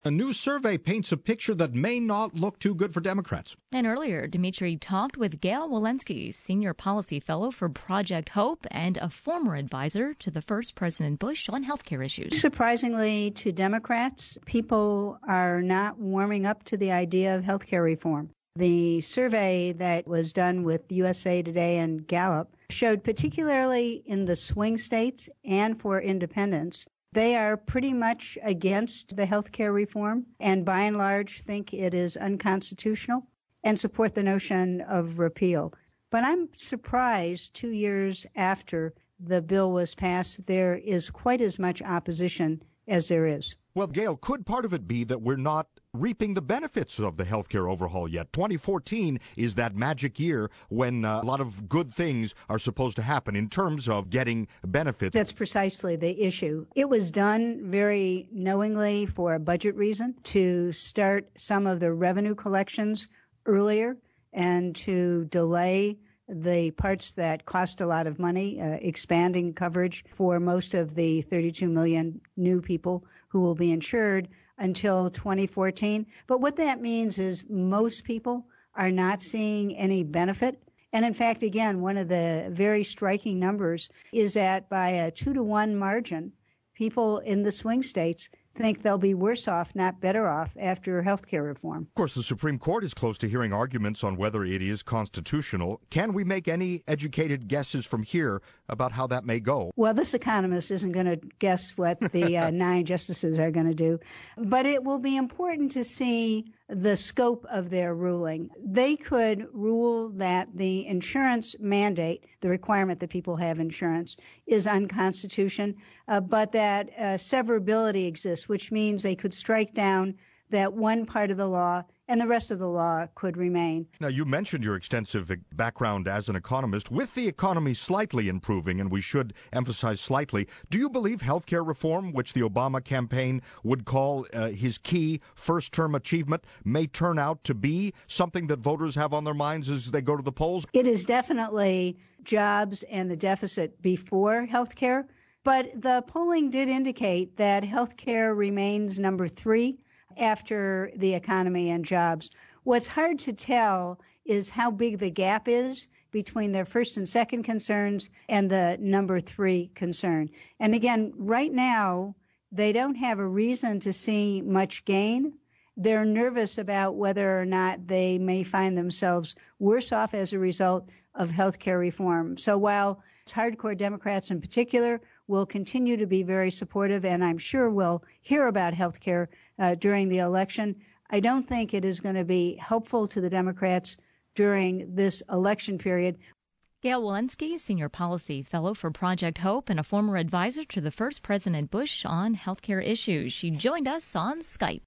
A new survey paints a picture that may not look too good for Democrats. And earlier, Dimitri talked with Gail Wilensky, Senior Policy Fellow for Project Hope and a former advisor to the first President Bush on healthcare issues. Surprisingly to Democrats, people are not warming up to the idea of healthcare reform. The survey that was done with USA Today and Gallup showed, particularly in the swing states and for independents, they are pretty much against the health care reform and by and large think it is unconstitutional and support the notion of repeal. But I'm surprised 2 years after the bill was passed, there is quite as much opposition as there is. Well, Gail, could part of it be that we're not reaping the benefits of the healthcare overhaul yet? 2014 is that magic year when a lot of good things are supposed to happen in terms of getting benefits. That's precisely the issue. It was done very knowingly for a budget reason to start some of the revenue collections earlier and to delay the parts that cost a lot of money, expanding coverage for most of the 32 million new people who will be insured until 2014. But what that means is most people are not seeing any benefit. And in fact, again, one of the very striking numbers is that by a 2-to-1 margin, people in the swing states think they'll be worse off, not better off, after health care reform. Of course, the Supreme Court is close to hearing arguments on whether it is constitutional. Can we make any educated guesses from here about how that may go? Well, this economist isn't going to guess what the 9 justices are going to do. But it will be important to see the scope of their ruling. They could rule that the insurance mandate, the requirement that people have insurance, is unconstitutional, but that severability exists, which means they could strike down that one part of the law and the rest of the law could remain. Now, you mentioned your extensive background as an economist. With the economy slightly improving, and we should emphasize slightly, do you believe health care reform, which the Obama campaign would call his key first-term achievement, may turn out to be something that voters have on their minds as they go to the polls? It is definitely jobs and the deficit before health care, but the polling did indicate that health care remains number 3 after the economy and jobs. What's hard to tell is how big the gap is between their first and second concerns and the number 3 concern. And again, right now, they don't have a reason to see much gain. They're nervous about whether or not they may find themselves worse off as a result of health care reform. So while hardcore Democrats in particular will continue to be very supportive, and I'm sure we'll hear about health care during the election, I don't think it is going to be helpful to the Democrats during this election period. Gail Wilensky, Senior Policy Fellow for Project Hope and a former advisor to the first President Bush on healthcare issues. She joined us on Skype.